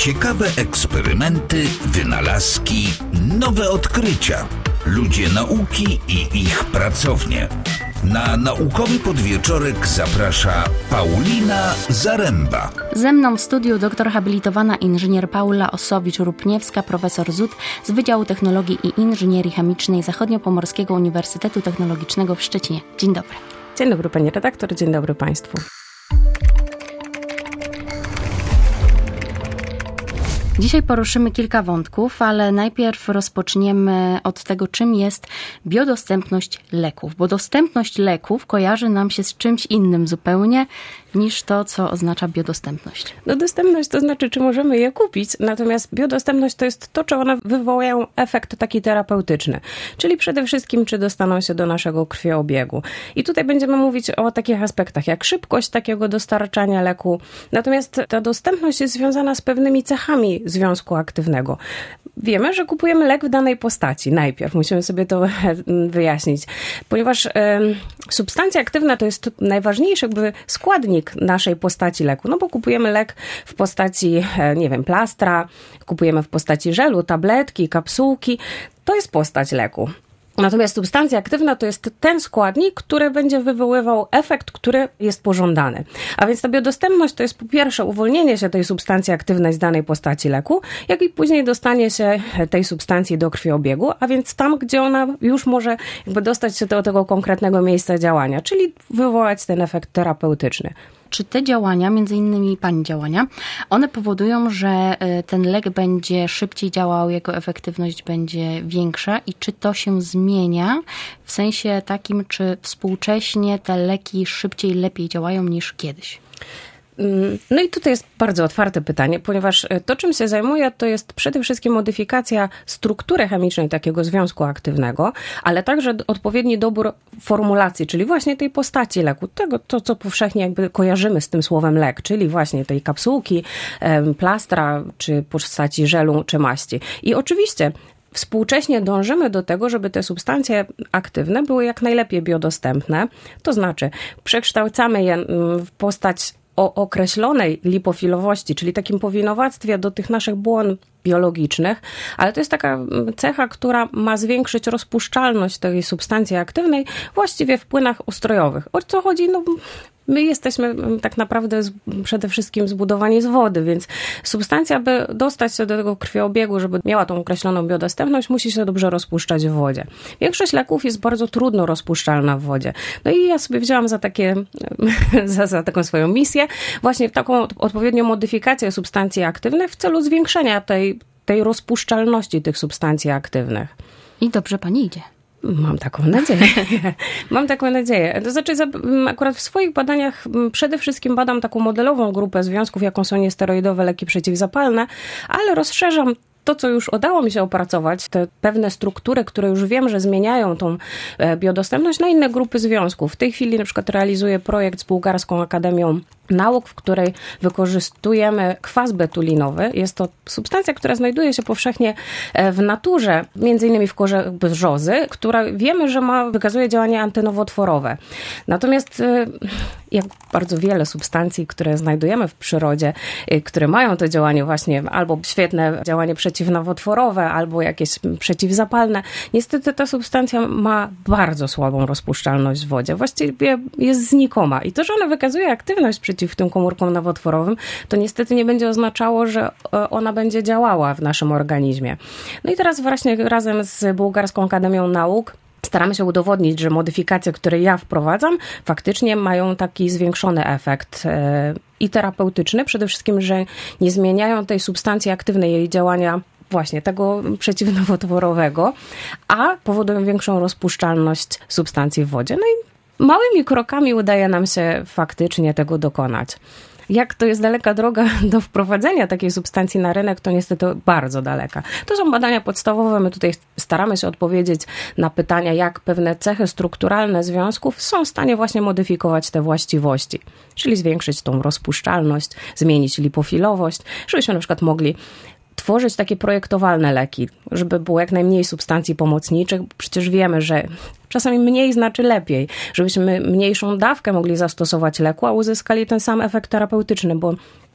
Ciekawe eksperymenty, wynalazki, nowe odkrycia. Ludzie nauki i ich pracownie. Na naukowy podwieczorek zaprasza Paulina Zaręba. Ze mną w studiu doktor habilitowana inżynier Paula Osowicz-Rupniewska, profesor ZUT z Wydziału Technologii i Inżynierii Chemicznej Zachodniopomorskiego Uniwersytetu Technologicznego w Szczecinie. Dzień dobry. Dzień dobry pani redaktor, dzień dobry państwu. Dzisiaj poruszymy kilka wątków, ale najpierw rozpoczniemy od tego, czym jest biodostępność leków. Bo dostępność leków kojarzy nam się z czymś innym zupełnie niż to, co oznacza biodostępność. No dostępność to znaczy, czy możemy je kupić, natomiast biodostępność to jest to, czy one wywołają efekt taki terapeutyczny, czyli przede wszystkim, czy dostaną się do naszego krwiobiegu. I tutaj będziemy mówić o takich aspektach, jak szybkość takiego dostarczania leku, natomiast ta dostępność jest związana z pewnymi cechami związku aktywnego. Wiemy, że kupujemy lek w danej postaci. Najpierw musimy sobie to wyjaśnić, ponieważ substancja aktywna to jest najważniejszy jakby składnik naszej postaci leku, no bo kupujemy lek w postaci, nie wiem, plastra, kupujemy w postaci żelu, tabletki, kapsułki. To jest postać leku. Natomiast substancja aktywna to jest ten składnik, który będzie wywoływał efekt, który jest pożądany. A więc ta biodostępność to jest po pierwsze uwolnienie się tej substancji aktywnej z danej postaci leku, jak i później dostanie się tej substancji do krwiobiegu, a więc tam, gdzie ona już może jakby dostać się do tego konkretnego miejsca działania, czyli wywołać ten efekt terapeutyczny. Czy te działania, między innymi pani działania, one powodują, że ten lek będzie szybciej działał, jego efektywność będzie większa i czy to się zmienia w sensie takim, czy współcześnie te leki szybciej, lepiej działają niż kiedyś? No i tutaj jest bardzo otwarte pytanie, ponieważ to, czym się zajmuję, to jest przede wszystkim modyfikacja struktury chemicznej takiego związku aktywnego, ale także odpowiedni dobór formulacji, czyli właśnie tej postaci leku, tego, to co powszechnie jakby kojarzymy z tym słowem lek, czyli właśnie tej kapsułki, plastra, czy postaci żelu, czy maści. I oczywiście współcześnie dążymy do tego, żeby te substancje aktywne były jak najlepiej biodostępne, to znaczy przekształcamy je w postać o określonej lipofilowości, czyli takim powinowactwie do tych naszych błon biologicznych, ale to jest taka cecha, która ma zwiększyć rozpuszczalność tej substancji aktywnej właściwie w płynach ustrojowych. O co chodzi? No, my jesteśmy tak naprawdę przede wszystkim zbudowani z wody, więc substancja, by dostać się do tego krwiobiegu, żeby miała tą określoną biodostępność, musi się dobrze rozpuszczać w wodzie. Większość leków jest bardzo trudno rozpuszczalna w wodzie. No i ja sobie wzięłam za taką swoją misję właśnie taką odpowiednią modyfikację substancji aktywnych w celu zwiększenia tej rozpuszczalności tych substancji aktywnych. I dobrze pani idzie. Mam taką nadzieję. To znaczy, akurat w swoich badaniach przede wszystkim badam taką modelową grupę związków, jaką są niesteroidowe leki przeciwzapalne, ale rozszerzam to, co już udało mi się opracować, te pewne struktury, które już wiem, że zmieniają tą biodostępność na inne grupy związków. W tej chwili na przykład realizuję projekt z Bułgarską Akademią Nauk, w której wykorzystujemy kwas betulinowy. Jest to substancja, która znajduje się powszechnie w naturze, między innymi w korze brzozy, która wiemy, że wykazuje działanie antynowotworowe. Natomiast jak bardzo wiele substancji, które znajdujemy w przyrodzie, które mają to działanie właśnie albo świetne działanie przeciwnowotworowe, albo jakieś przeciwzapalne, niestety ta substancja ma bardzo słabą rozpuszczalność w wodzie. Właściwie jest znikoma. I to, że ona wykazuje aktywność przeciw tym komórkom nowotworowym, to niestety nie będzie oznaczało, że ona będzie działała w naszym organizmie. No i teraz właśnie razem z Bułgarską Akademią Nauk staramy się udowodnić, że modyfikacje, które ja wprowadzam, faktycznie mają taki zwiększony efekt i terapeutyczny, przede wszystkim, że nie zmieniają tej substancji aktywnej, jej działania właśnie tego przeciwnowotworowego, a powodują większą rozpuszczalność substancji w wodzie. No i małymi krokami udaje nam się faktycznie tego dokonać. Jak to jest daleka droga do wprowadzenia takiej substancji na rynek, to niestety bardzo daleka. To są badania podstawowe. My tutaj staramy się odpowiedzieć na pytania, jak pewne cechy strukturalne związków są w stanie właśnie modyfikować te właściwości. Czyli zwiększyć tą rozpuszczalność, zmienić lipofilowość, żebyśmy na przykład mogli tworzyć takie projektowalne leki, żeby było jak najmniej substancji pomocniczych. Przecież wiemy, że czasami mniej znaczy lepiej, żebyśmy mniejszą dawkę mogli zastosować leku, a uzyskali ten sam efekt terapeutyczny, bo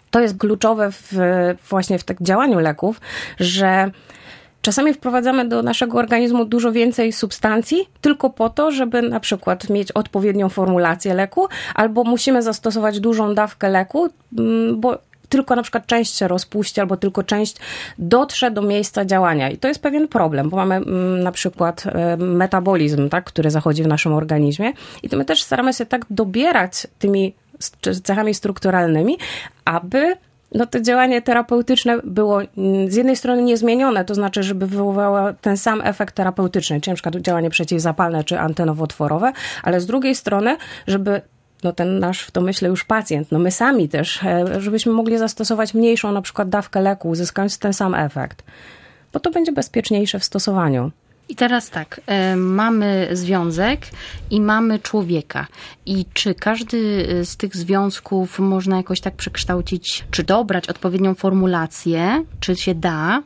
to jest kluczowe właśnie w tak działaniu leków, że czasami wprowadzamy do naszego organizmu dużo więcej substancji tylko po to, żeby na przykład mieć odpowiednią formulację leku, albo musimy zastosować dużą dawkę leku, bo tylko na przykład część się rozpuści, albo tylko część dotrze do miejsca działania. I to jest pewien problem, bo mamy na przykład metabolizm, tak, który zachodzi w naszym organizmie i to my też staramy się tak dobierać tymi cechami strukturalnymi, aby to działanie terapeutyczne było z jednej strony niezmienione, to znaczy, żeby wywołało ten sam efekt terapeutyczny, czyli na przykład działanie przeciwzapalne czy antynowotworowe, ale z drugiej strony, żeby ten nasz, w domyśle już pacjent, my sami też, żebyśmy mogli zastosować mniejszą na przykład dawkę leku, uzyskując ten sam efekt, bo to będzie bezpieczniejsze w stosowaniu. I teraz tak, mamy związek i mamy człowieka. I czy każdy z tych związków można jakoś tak przekształcić, czy dobrać odpowiednią formulację, czy się da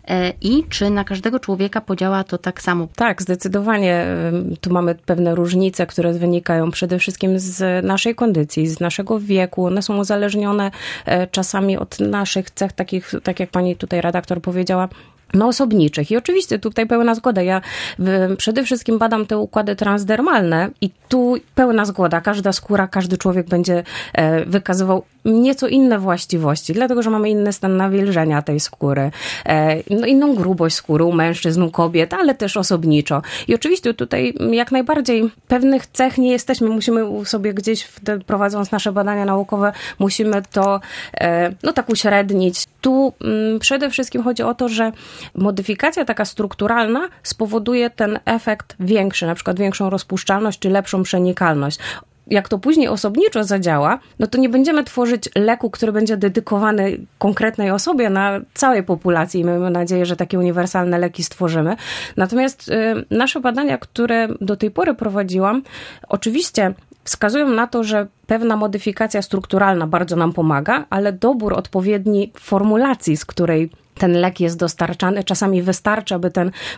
i czy na każdego człowieka podziała to tak samo? Tak, zdecydowanie. Tu mamy pewne różnice, które wynikają przede wszystkim z naszej kondycji, z naszego wieku. One są uzależnione czasami od naszych cech, takich, tak jak pani tutaj redaktor powiedziała, osobniczych. I oczywiście tutaj pełna zgoda. Ja przede wszystkim badam te układy transdermalne i tu pełna zgoda. Każda skóra, każdy człowiek będzie wykazywał nieco inne właściwości, dlatego, że mamy inny stan nawilżenia tej skóry, inną grubość skóry u mężczyzn, u kobiet, ale też osobniczo. I oczywiście tutaj jak najbardziej pewnych cech nie jesteśmy, musimy sobie gdzieś, prowadząc nasze badania naukowe, musimy to tak uśrednić. Tu przede wszystkim chodzi o to, że modyfikacja taka strukturalna spowoduje ten efekt większy, na przykład większą rozpuszczalność czy lepszą przenikalność. Jak to później osobniczo zadziała, to nie będziemy tworzyć leku, który będzie dedykowany konkretnej osobie na całej populacji i mamy nadzieję, że takie uniwersalne leki stworzymy. Natomiast nasze badania, które do tej pory prowadziłam, oczywiście wskazują na to, że pewna modyfikacja strukturalna bardzo nam pomaga, ale dobór odpowiedniej formulacji, z której ten lek jest dostarczany, czasami wystarczy, aby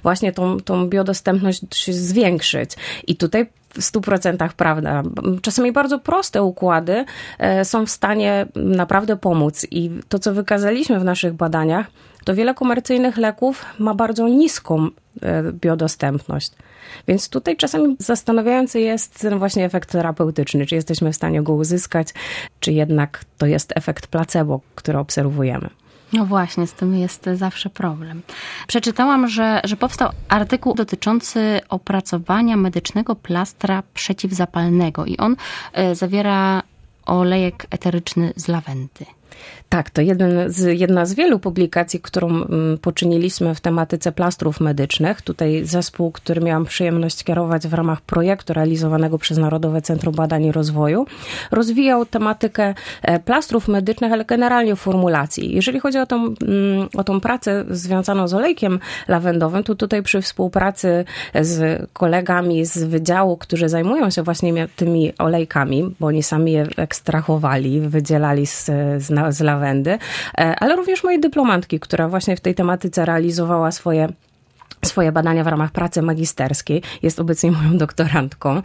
tą biodostępność zwiększyć. I tutaj w 100% prawda. Czasami bardzo proste układy są w stanie naprawdę pomóc. I to, co wykazaliśmy w naszych badaniach, to wiele komercyjnych leków ma bardzo niską biodostępność. Więc tutaj czasami zastanawiający jest ten właśnie efekt terapeutyczny, czy jesteśmy w stanie go uzyskać, czy jednak to jest efekt placebo, który obserwujemy. No właśnie, z tym jest zawsze problem. Przeczytałam, że powstał artykuł dotyczący opracowania medycznego plastra przeciwzapalnego i on zawiera olejek eteryczny z lawendy. Tak, to jedna z wielu publikacji, którą poczyniliśmy w tematyce plastrów medycznych. Tutaj zespół, który miałam przyjemność kierować w ramach projektu realizowanego przez Narodowe Centrum Badań i Rozwoju, rozwijał tematykę plastrów medycznych, ale generalnie formulacji. Jeżeli chodzi o tą pracę związaną z olejkiem lawendowym, to tutaj przy współpracy z kolegami z wydziału, którzy zajmują się właśnie tymi olejkami, bo oni sami je ekstrahowali, wydzielali z lawendy, ale również mojej dyplomantki, która właśnie w tej tematyce realizowała swoje badania w ramach pracy magisterskiej, jest obecnie moją doktorantką.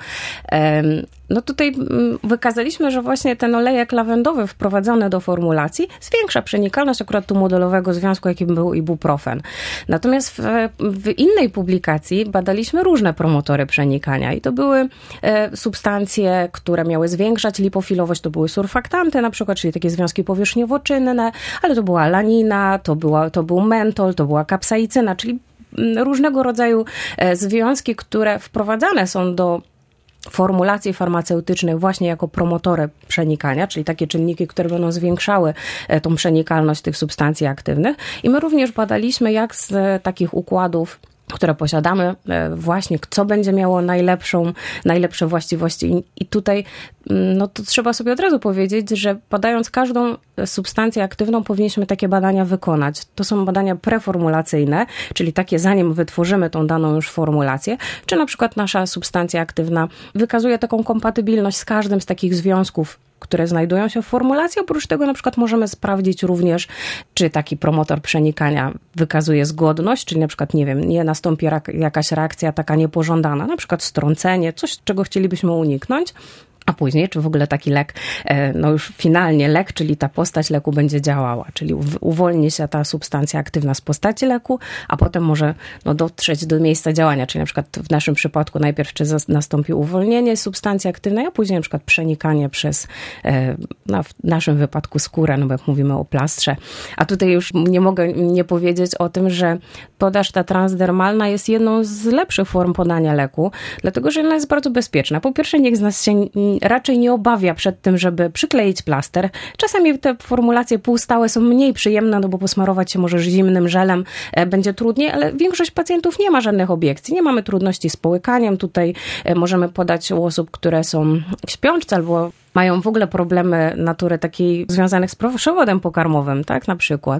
Tutaj wykazaliśmy, że właśnie ten olejek lawendowy wprowadzony do formulacji zwiększa przenikalność akurat tu modelowego związku, jakim był ibuprofen. Natomiast w innej publikacji badaliśmy różne promotory przenikania i to były substancje, które miały zwiększać lipofilowość, to były surfaktanty na przykład, czyli takie związki powierzchniowo-czynne, ale to była alanina, to był mentol, to była kapsaicyna, czyli różnego rodzaju związki, które wprowadzane są do formulacji farmaceutycznych właśnie jako promotory przenikania, czyli takie czynniki, które będą zwiększały tą przenikalność tych substancji aktywnych. I my również badaliśmy, jak z takich układów, które posiadamy, właśnie co będzie miało najlepsze właściwości. I tutaj to trzeba sobie od razu powiedzieć, że badając każdą substancję aktywną powinniśmy takie badania wykonać. To są badania preformulacyjne, czyli takie zanim wytworzymy tą daną już formulację, czy na przykład nasza substancja aktywna wykazuje taką kompatybilność z każdym z takich związków, które znajdują się w formulacji. Oprócz tego na przykład możemy sprawdzić również, czy taki promotor przenikania wykazuje zgodność, czyli na przykład, nie nastąpi jakaś reakcja taka niepożądana, na przykład strącenie, coś, czego chcielibyśmy uniknąć. a później, czy w ogóle taki lek, no już finalnie lek, czyli ta postać leku będzie działała, czyli uwolni się ta substancja aktywna z postaci leku, a potem może dotrzeć do miejsca działania, czyli na przykład w naszym przypadku najpierw nastąpi uwolnienie substancji aktywnej, a później na przykład przenikanie przez, w naszym wypadku skórę, no bo jak mówimy o plastrze. A tutaj już nie mogę nie powiedzieć o tym, że podaż ta transdermalna jest jedną z lepszych form podania leku, dlatego że ona jest bardzo bezpieczna. Po pierwsze, nikt z nas się raczej nie obawia przed tym, żeby przykleić plaster. Czasami te formulacje półstałe są mniej przyjemne, no bo posmarować się możesz zimnym żelem, będzie trudniej, ale większość pacjentów nie ma żadnych obiekcji. Nie mamy trudności z połykaniem. Tutaj możemy podać u osób, które są w śpiączce albo mają w ogóle problemy natury takiej związanych z przewodem pokarmowym, tak, na przykład.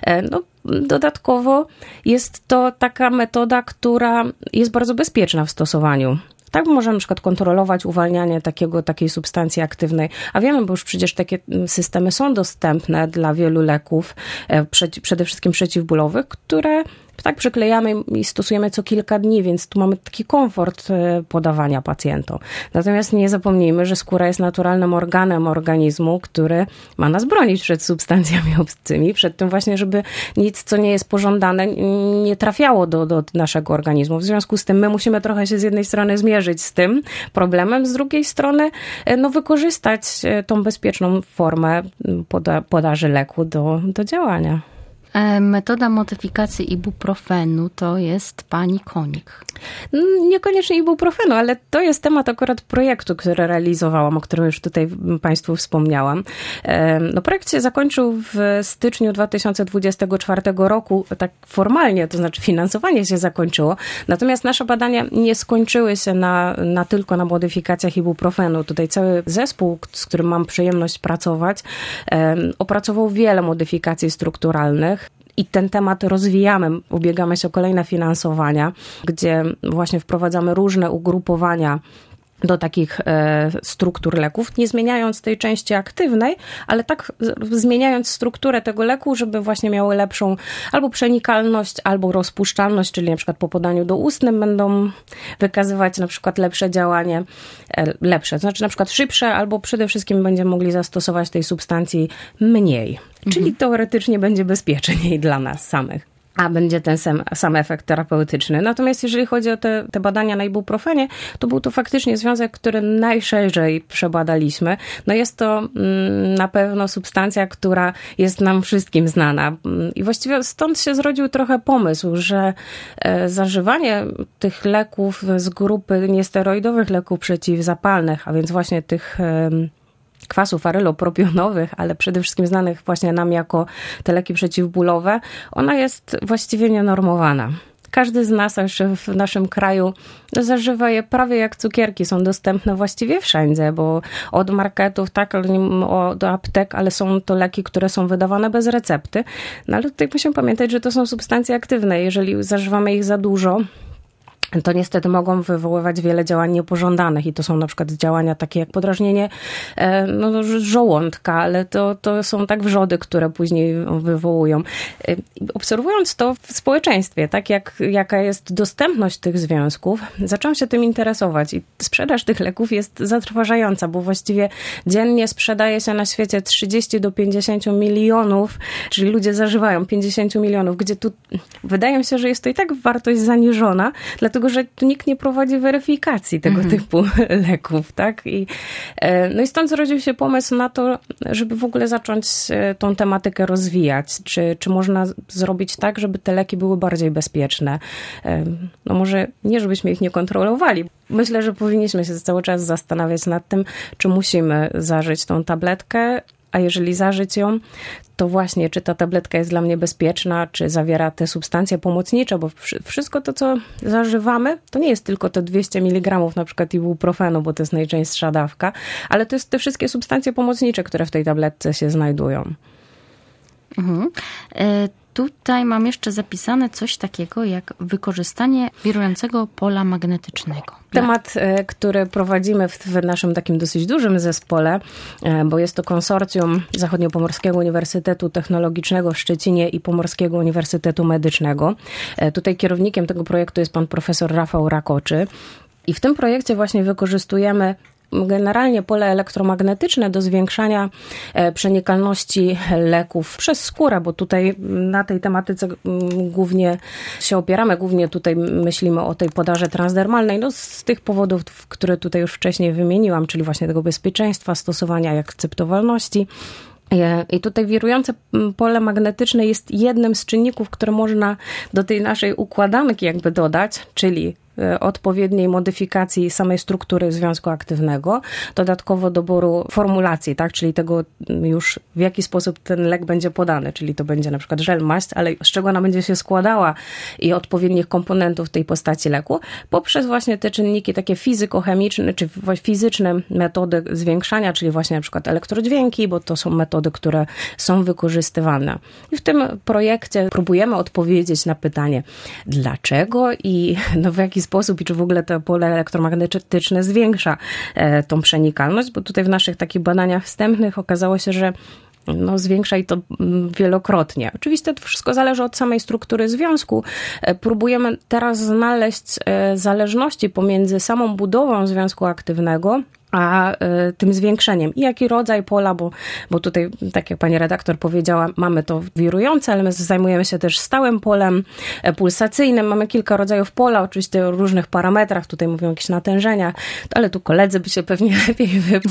Dodatkowo jest to taka metoda, która jest bardzo bezpieczna w stosowaniu. Tak możemy na przykład kontrolować uwalnianie takiej substancji aktywnej, a wiemy, bo już przecież takie systemy są dostępne dla wielu leków, przede wszystkim przeciwbólowych, które tak przyklejamy i stosujemy co kilka dni, więc tu mamy taki komfort podawania pacjentom. Natomiast nie zapomnijmy, że skóra jest naturalnym organem organizmu, który ma nas bronić przed substancjami obcymi, przed tym właśnie, żeby nic, co nie jest pożądane, nie trafiało do naszego organizmu. W związku z tym my musimy trochę się z jednej strony zmierzyć z tym problemem, z drugiej strony wykorzystać tą bezpieczną formę podaży leku do działania. Metoda modyfikacji ibuprofenu to jest pani konik. Niekoniecznie ibuprofenu, ale to jest temat akurat projektu, który realizowałam, o którym już tutaj Państwu wspomniałam. Projekt się zakończył w styczniu 2024 roku, tak formalnie, to znaczy finansowanie się zakończyło, natomiast nasze badania nie skończyły się tylko na modyfikacjach ibuprofenu. Tutaj cały zespół, z którym mam przyjemność pracować, opracował wiele modyfikacji strukturalnych. I ten temat rozwijamy, ubiegamy się o kolejne finansowania, gdzie właśnie wprowadzamy różne ugrupowania do takich struktur leków, nie zmieniając tej części aktywnej, ale tak zmieniając strukturę tego leku, żeby właśnie miały lepszą albo przenikalność, albo rozpuszczalność, czyli na przykład po podaniu doustnym będą wykazywać na przykład lepsze działanie, to znaczy na przykład szybsze, albo przede wszystkim będziemy mogli zastosować tej substancji mniej. Czyli teoretycznie będzie bezpieczniej dla nas samych. A będzie ten sam efekt terapeutyczny. Natomiast jeżeli chodzi o te badania na ibuprofenie, to był to faktycznie związek, który najszerzej przebadaliśmy. Jest to na pewno substancja, która jest nam wszystkim znana. I właściwie stąd się zrodził trochę pomysł, że zażywanie tych leków z grupy niesteroidowych leków przeciwzapalnych, a więc właśnie tych kwasów arylopropionowych, ale przede wszystkim znanych właśnie nam jako te leki przeciwbólowe, ona jest właściwie nienormowana. Każdy z nas, a jeszcze w naszym kraju, zażywa je prawie jak cukierki. Są dostępne właściwie wszędzie, bo od marketów, tak, do aptek, ale są to leki, które są wydawane bez recepty. Ale tutaj musimy pamiętać, że to są substancje aktywne. Jeżeli zażywamy ich za dużo, to niestety mogą wywoływać wiele działań niepożądanych i to są na przykład działania takie jak podrażnienie żołądka, ale to są tak wrzody, które później wywołują. Obserwując to w społeczeństwie, tak jaka jest dostępność tych związków, zaczęłam się tym interesować i sprzedaż tych leków jest zatrważająca, bo właściwie dziennie sprzedaje się na świecie 30 do 50 milionów, czyli ludzie zażywają 50 milionów, gdzie tu wydaje mi się, że jest to i tak wartość zaniżona, dlatego że tu nikt nie prowadzi weryfikacji tego typu leków, tak? I stąd zrodził się pomysł na to, żeby w ogóle zacząć tą tematykę rozwijać. Czy można zrobić tak, żeby te leki były bardziej bezpieczne? Może nie, żebyśmy ich nie kontrolowali. Myślę, że powinniśmy się cały czas zastanawiać nad tym, czy musimy zażyć tą tabletkę, a jeżeli zażyć ją, to właśnie, czy ta tabletka jest dla mnie bezpieczna, czy zawiera te substancje pomocnicze, bo wszystko to, co zażywamy, to nie jest tylko te 200 mg na przykład ibuprofenu, bo to jest najczęstsza dawka, ale to jest te wszystkie substancje pomocnicze, które w tej tabletce się znajdują. Tutaj mam jeszcze zapisane coś takiego jak wykorzystanie wirującego pola magnetycznego. Temat, który prowadzimy w naszym takim dosyć dużym zespole, bo jest to konsorcjum Zachodniopomorskiego Uniwersytetu Technologicznego w Szczecinie i Pomorskiego Uniwersytetu Medycznego. Tutaj kierownikiem tego projektu jest pan profesor Rafał Rakoczy. I w tym projekcie właśnie wykorzystujemy generalnie pole elektromagnetyczne do zwiększania przenikalności leków przez skórę, bo tutaj na tej tematyce głównie się opieramy, głównie tutaj myślimy o tej podarze transdermalnej, no z tych powodów, które tutaj już wcześniej wymieniłam, czyli właśnie tego bezpieczeństwa, stosowania i akceptowalności. I tutaj wirujące pole magnetyczne jest jednym z czynników, które można do tej naszej układanki jakby dodać, czyli odpowiedniej modyfikacji samej struktury związku aktywnego, dodatkowo doboru formulacji, tak, czyli tego już w jaki sposób ten lek będzie podany, czyli to będzie na przykład żel, maść, ale z czego ona będzie się składała i odpowiednich komponentów tej postaci leku, poprzez właśnie te czynniki takie fizykochemiczne, czy fizyczne metody zwiększania, czyli właśnie na przykład elektrodźwięki, bo to są metody, które są wykorzystywane. I w tym projekcie próbujemy odpowiedzieć na pytanie, dlaczego i w jaki sposób i czy w ogóle to pole elektromagnetyczne zwiększa tą przenikalność, bo tutaj w naszych takich badaniach wstępnych okazało się, że zwiększa i to wielokrotnie. Oczywiście to wszystko zależy od samej struktury związku. Próbujemy teraz znaleźć zależności pomiędzy samą budową związku aktywnego a tym zwiększeniem. I jaki rodzaj pola, bo tutaj, tak jak pani redaktor powiedziała, mamy to wirujące, ale my zajmujemy się też stałym polem pulsacyjnym. Mamy kilka rodzajów pola, oczywiście o różnych parametrach. Tutaj mówią o jakichś natężeniach, ale tu koledzy by się pewnie lepiej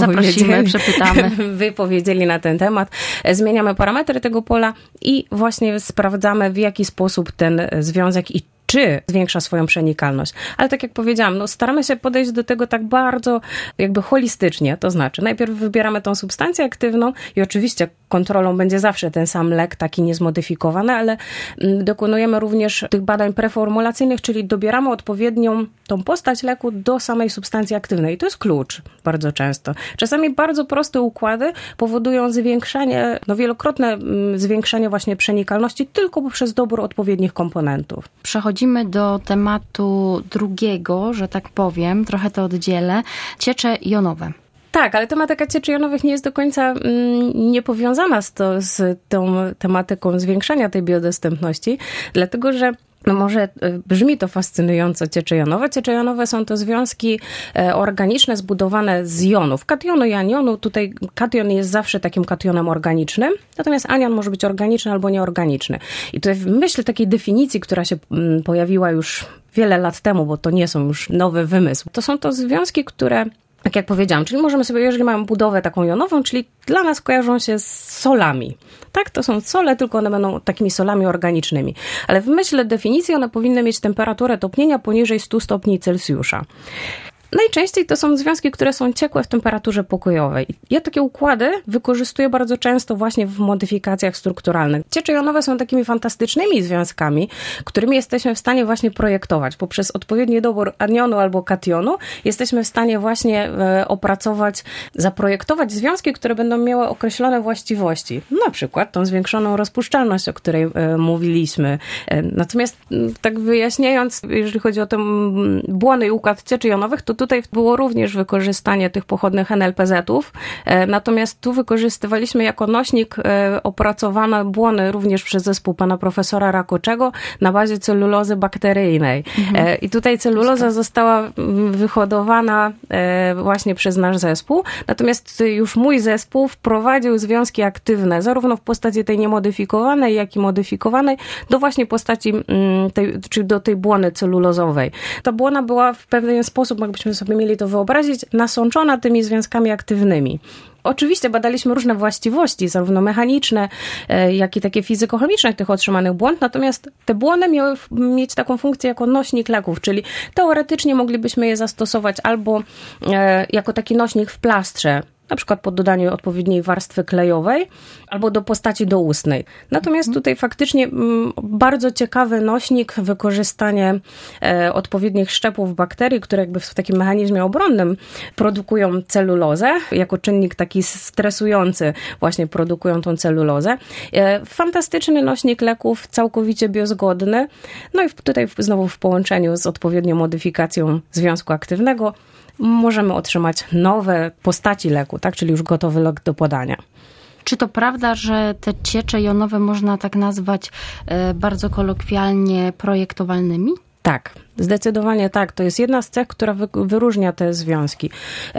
wypowiedzieli na ten temat. Zmieniamy parametry tego pola i właśnie sprawdzamy, w jaki sposób ten związek i czy zwiększa swoją przenikalność. Ale tak jak powiedziałam, staramy się podejść do tego tak bardzo jakby holistycznie, to znaczy najpierw wybieramy tą substancję aktywną i oczywiście kontrolą będzie zawsze ten sam lek, taki niezmodyfikowany, ale dokonujemy również tych badań preformulacyjnych, czyli dobieramy odpowiednią tą postać leku do samej substancji aktywnej. I to jest klucz bardzo często. Czasami bardzo proste układy powodują zwiększenie, wielokrotne zwiększenie właśnie przenikalności tylko poprzez dobór odpowiednich komponentów. Przechodzimy do tematu drugiego, że tak powiem, trochę to oddzielę, ciecze jonowe. Tak, ale tematyka cieczy jonowych nie jest do końca niepowiązana z tą tematyką zwiększania tej biodostępności, dlatego że może brzmi to fascynująco ciecze jonowe. Ciecze jonowe są to związki organiczne zbudowane z jonów, kationu i anionu. Tutaj kation jest zawsze takim kationem organicznym, natomiast anion może być organiczny albo nieorganiczny. I tutaj w myśl takiej definicji, która się pojawiła już wiele lat temu, bo to nie są już nowy wymysł, to są to związki, które, tak jak powiedziałam, czyli możemy sobie, jeżeli mamy budowę taką jonową, czyli dla nas kojarzą się z solami. Tak, to są sole, tylko one będą takimi solami organicznymi. Ale w myśl definicji one powinny mieć temperaturę topnienia poniżej 100 stopni Celsjusza. Najczęściej to są związki, które są ciekłe w temperaturze pokojowej. Ja takie układy wykorzystuję bardzo często właśnie w modyfikacjach strukturalnych. Ciecze jonowe są takimi fantastycznymi związkami, którymi jesteśmy w stanie właśnie projektować. Poprzez odpowiedni dobór anionu albo kationu jesteśmy w stanie właśnie opracować, zaprojektować związki, które będą miały określone właściwości. Na przykład tą zwiększoną rozpuszczalność, o której mówiliśmy. Natomiast tak wyjaśniając, jeżeli chodzi o ten błonny i układ cieczy jonowych, to tutaj było również wykorzystanie tych pochodnych NLPZ-ów, natomiast tu wykorzystywaliśmy jako nośnik opracowane błony również przez zespół pana profesora Rakoczego na bazie celulozy bakteryjnej. I tutaj celuloza została wyhodowana właśnie przez nasz zespół, natomiast już mój zespół wprowadził związki aktywne, zarówno w postaci tej niemodyfikowanej, jak i modyfikowanej, do właśnie postaci czyli do tej błony celulozowej. Ta błona była w pewien sposób, jakbyśmy sobie mieli to wyobrazić, nasączona tymi związkami aktywnymi. Oczywiście badaliśmy różne właściwości, zarówno mechaniczne, jak i takie fizykochemiczne tych otrzymanych błon, natomiast te błony miały mieć taką funkcję jako nośnik leków, czyli teoretycznie moglibyśmy je zastosować albo jako taki nośnik w plastrze, na przykład po dodaniu odpowiedniej warstwy klejowej, albo do postaci doustnej. Natomiast tutaj faktycznie bardzo ciekawy nośnik, wykorzystanie odpowiednich szczepów bakterii, które jakby w takim mechanizmie obronnym produkują celulozę, jako czynnik taki stresujący właśnie produkują tą celulozę. Fantastyczny nośnik leków, całkowicie biozgodny. No i tutaj znowu w połączeniu z odpowiednią modyfikacją związku aktywnego możemy otrzymać nowe postaci leku, tak? Czyli już gotowy lek do podania. Czy to prawda, że te ciecze jonowe można tak nazwać bardzo kolokwialnie projektowalnymi? Tak, zdecydowanie tak. To jest jedna z cech, która wyróżnia te związki.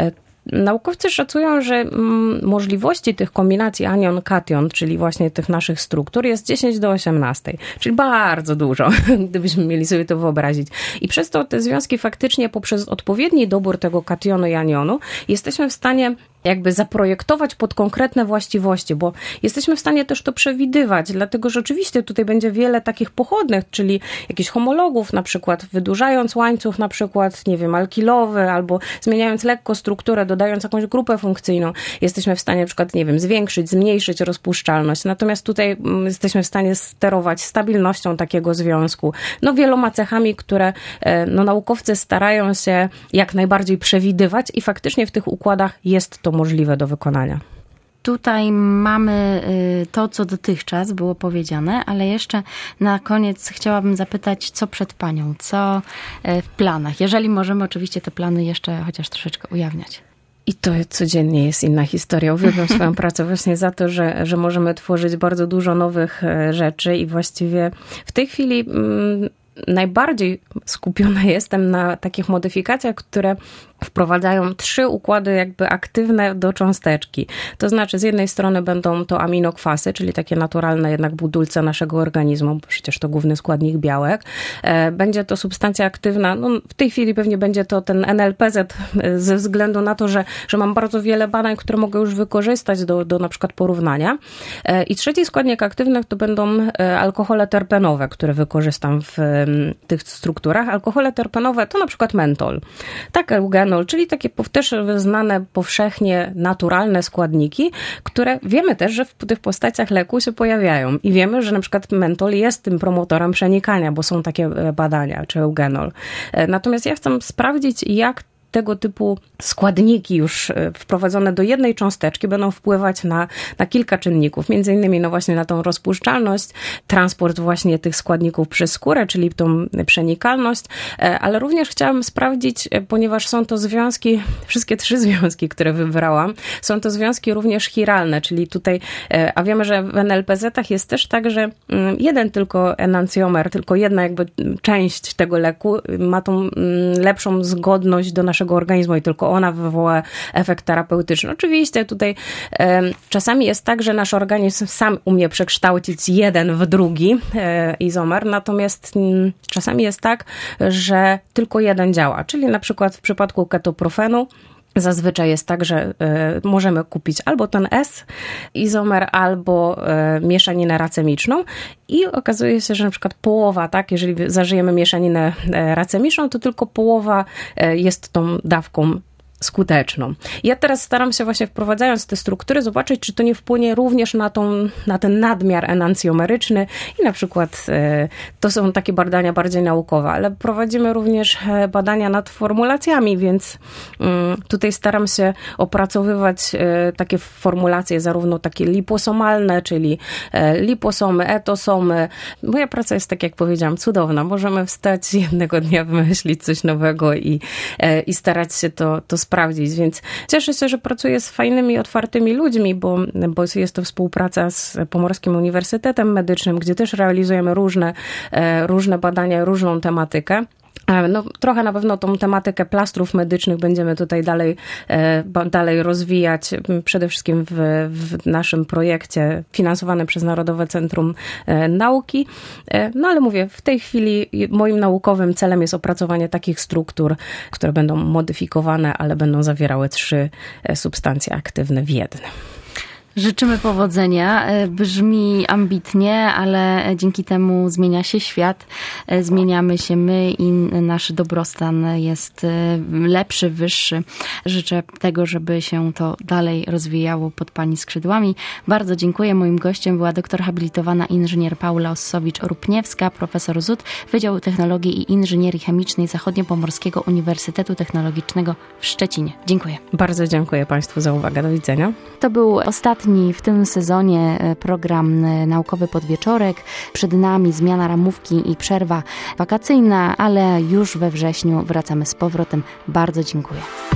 Naukowcy szacują, że możliwości tych kombinacji anion-kation, czyli właśnie tych naszych struktur, jest 10 do 18, czyli bardzo dużo, gdybyśmy mieli sobie to wyobrazić. I przez to te związki faktycznie poprzez odpowiedni dobór tego kationu i anionu jesteśmy w stanie jakby zaprojektować pod konkretne właściwości, bo jesteśmy w stanie też to przewidywać, dlatego że oczywiście tutaj będzie wiele takich pochodnych, czyli jakichś homologów, na przykład wydłużając łańcuch, na przykład, nie wiem, alkilowy, albo zmieniając lekko strukturę, dodając jakąś grupę funkcyjną, jesteśmy w stanie na przykład, nie wiem, zwiększyć, zmniejszyć rozpuszczalność. Natomiast tutaj jesteśmy w stanie sterować stabilnością takiego związku. No wieloma cechami, które naukowcy starają się jak najbardziej przewidywać i faktycznie w tych układach jest to możliwe do wykonania. Tutaj mamy to, co dotychczas było powiedziane, ale jeszcze na koniec chciałabym zapytać, co przed Panią, co w planach, jeżeli możemy oczywiście te plany jeszcze chociaż troszeczkę ujawniać. I to codziennie jest inna historia. Uwielbiam swoją pracę właśnie za to, że możemy tworzyć bardzo dużo nowych rzeczy i właściwie w tej chwili najbardziej skupiona jestem na takich modyfikacjach, które wprowadzają 3 układy jakby aktywne do cząsteczki. To znaczy z jednej strony będą to aminokwasy, czyli takie naturalne jednak budulce naszego organizmu, bo przecież to główny składnik białek. Będzie to substancja aktywna, no w tej chwili pewnie będzie to ten NLPZ ze względu na to, że mam bardzo wiele badań, które mogę już wykorzystać do na przykład porównania. I trzeci składnik aktywny to będą alkohole terpenowe, które wykorzystam w tych strukturach. Alkohole terpenowe to na przykład mentol. Tak, eugenol, czyli takie też znane powszechnie naturalne składniki, które wiemy też, że w tych postaciach leku się pojawiają. I wiemy, że na przykład mentol jest tym promotorem przenikania, bo są takie badania, czy eugenol. Natomiast ja chcę sprawdzić, jak tego typu składniki już wprowadzone do jednej cząsteczki będą wpływać na kilka czynników, między innymi no właśnie na tą rozpuszczalność, transport właśnie tych składników przez skórę, czyli tą przenikalność, ale również chciałam sprawdzić, ponieważ są to związki, wszystkie 3 związki, które wybrałam, są to związki również chiralne, czyli tutaj, a wiemy, że w NLPZ-ach jest też tak, że jeden tylko enancjomer, tylko jedna jakby część tego leku ma tą lepszą zgodność do naszego organizmu i tylko ona wywoła efekt terapeutyczny. Oczywiście tutaj czasami jest tak, że nasz organizm sam umie przekształcić jeden w drugi izomer, natomiast czasami jest tak, że tylko jeden działa, czyli na przykład w przypadku ketoprofenu zazwyczaj jest tak, że możemy kupić albo ten S-izomer, albo mieszaninę racemiczną i okazuje się, że na przykład połowa, tak, jeżeli zażyjemy mieszaninę racemiczną, to tylko połowa jest tą dawką skuteczną. Ja teraz staram się właśnie wprowadzając te struktury zobaczyć, czy to nie wpłynie również na ten nadmiar enancjomeryczny i na przykład to są takie badania bardziej naukowe, ale prowadzimy również badania nad formulacjami, więc tutaj staram się opracowywać takie formulacje zarówno takie liposomalne, czyli liposomy, etosomy. Moja praca jest, tak jak powiedziałam, cudowna. Możemy wstać jednego dnia, wymyślić coś nowego i starać się to sprawdzić, więc cieszę się, że pracuję z fajnymi, otwartymi ludźmi, bo jest to współpraca z Pomorskim Uniwersytetem Medycznym, gdzie też realizujemy różne badania, różną tematykę. No, trochę na pewno tą tematykę plastrów medycznych będziemy tutaj dalej rozwijać, przede wszystkim w naszym projekcie finansowanym przez Narodowe Centrum Nauki. No ale mówię, w tej chwili moim naukowym celem jest opracowanie takich struktur, które będą modyfikowane, ale będą zawierały 3 substancje aktywne w jednym. Życzymy powodzenia. Brzmi ambitnie, ale dzięki temu zmienia się świat, zmieniamy się my i nasz dobrostan jest lepszy, wyższy. Życzę tego, żeby się to dalej rozwijało pod Pani skrzydłami. Bardzo dziękuję. Moim gościem była doktor habilitowana inżynier Paula Ossowicz-Rupniewska, profesor ZUT Wydziału Technologii i Inżynierii Chemicznej Zachodniopomorskiego Uniwersytetu Technologicznego w Szczecinie. Dziękuję. Bardzo dziękuję Państwu za uwagę. Do widzenia. To był ostatni w tym sezonie program Naukowy Podwieczorek. Przed nami zmiana ramówki i przerwa wakacyjna, ale już we wrześniu wracamy z powrotem. Bardzo dziękuję.